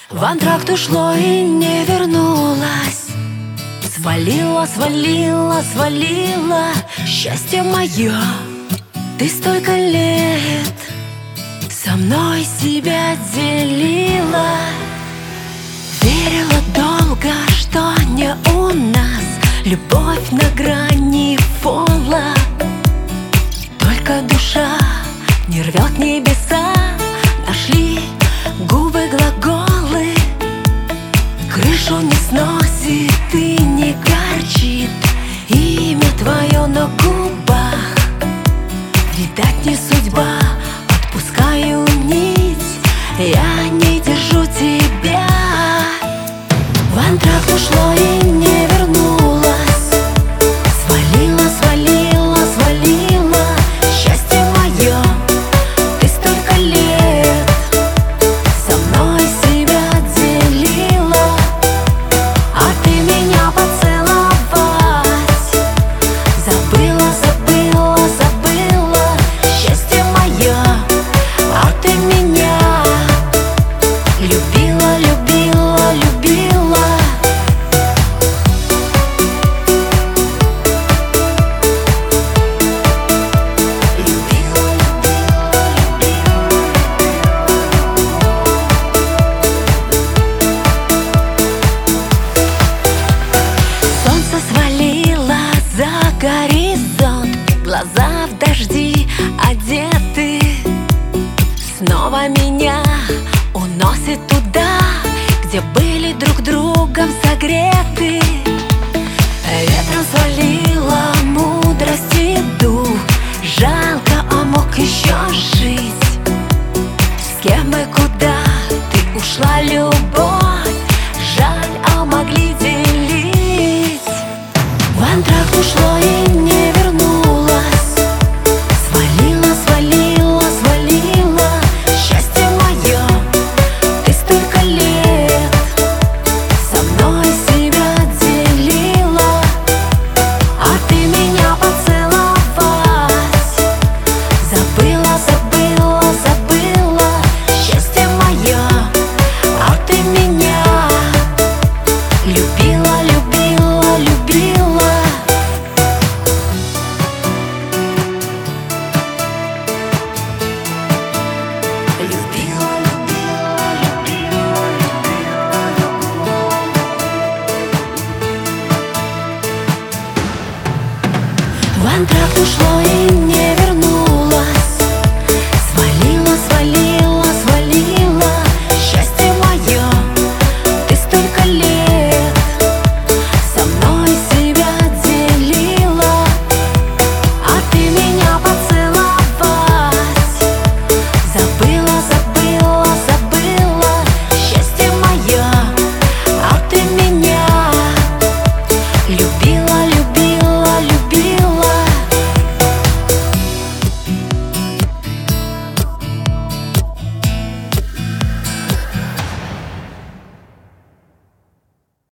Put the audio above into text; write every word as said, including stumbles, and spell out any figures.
В антракт ушло и не вернулось. Свалила, свалила, свалила счастье мое. Ты столько лет со мной себя делила. Верила долго, что не у нас любовь на грани фола. Только душа не рвет небеса. Нашли губы глаголы. Крышу не сносит и не горчит имя твое на губах. Видать, не судьба, отпускаю нить. Я не держу тебя. В антракт ушло и не вернулось. Свалила, свалила, свалила счастье мое. Ты столько лет со мной себя делила, а ты меня поцеловать забыла, забыла, забыла счастье мое. А ты меня любила, любила, любила. Солнце свалило за горизонт, глаза в дожди одеты. Снова меня уносит туда, где были друг другом согреты. Ветром свалила мудрость и дух. Жалко, а мог еще жить. С кем и куда ты ушла, любовь? Жаль, а могли делить. В антракт ушло и не вернулось. Свалила, свалила, свалила счастье мое. Ты столько лет со мной себя делила, а ты меня поцеловать забыла, забыла, забыла счастье мое. А ты меня любила, любила, любила. Любила, любила, любила, любила. В антракт ушло